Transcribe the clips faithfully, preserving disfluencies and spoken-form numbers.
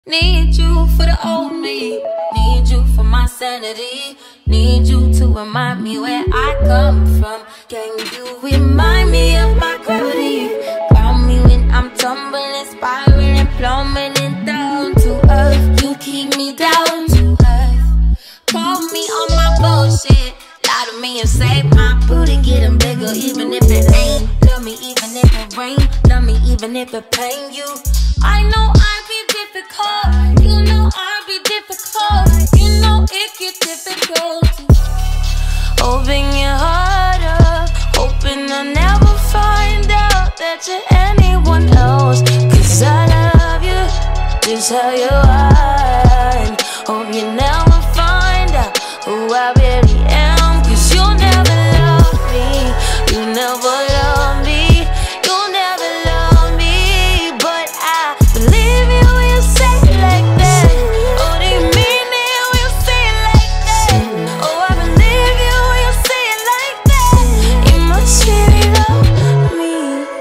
Need you for the old me, need you for my sanity, need you to remind me where I come from. Can you remind me of my gravity? Ground me when I'm tumbling, spiraling, plummeting down to earth. You keep me down to earth. Call me on my bullshit, lie to me and say my booty getting bigger, even if it ain't. Love me even if it rain, love me even if it pain you. I know I be difficult, you know I be difficult, you know it get difficult. Open your heart up, hoping I'll never find out that you're anyone else. Cause I love you, just how you are. Hope you never find out who I really am. Cause you'll never love me, you never love me, you'll never love me. But I believe you when you say it like that. Oh, do you mean it when you say it like that? Oh, I believe you when you say it like that. You must really love me.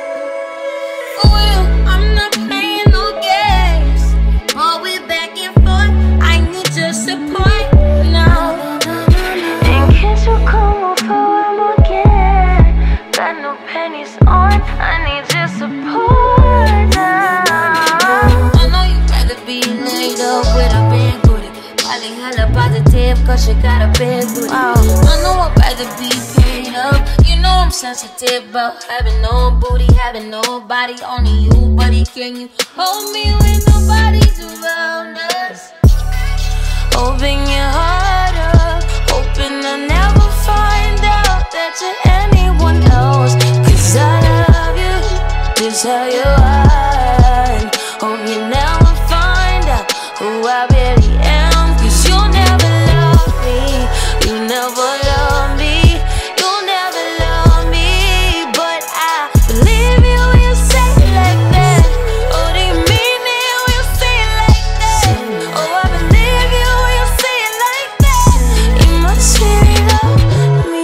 For real, I'm not playing no games. But we back and forth, I need your support now. And can't you come over one more again? Got no pennies on, I need your support now. I know you'd rather be laid up with a big booty, probably hella positive cause you got a big booty. I know I'd rather be paid up, you know I'm sensitive about having no booty, having nobody, only you, buddy. Can you hold me when nobody's around us? Open your heart up, hoping I'll never find out that you're anyone else. Cause I love you, just how you are. Hope you never find out who I really am. Cause you'll never love me, you never love me, you'll never love me. But I believe you when you say it like that. Oh, do you mean it when you say it like that? Oh, I believe you when you say it like that. You must really love me.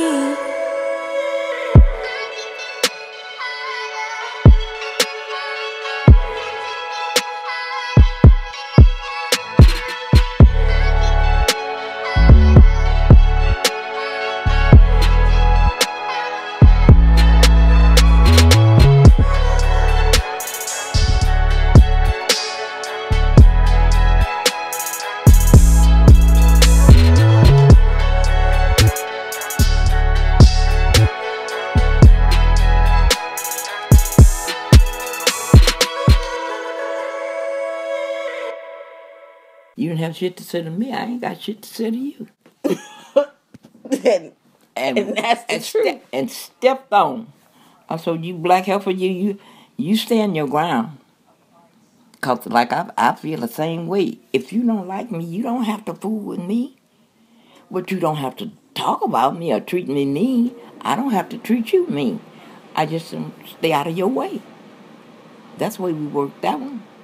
You didn't have shit to say to me. I ain't got shit to say to you. and, And, and that's the and truth. ste- and stepped on. I said, you black heifer, you you you stand your ground. Cause like I I feel the same way. If you don't like me, you don't have to fool with me. But you don't have to talk about me or treat me mean. I don't have to treat you mean. I just um, stay out of your way. That's the way we worked that one.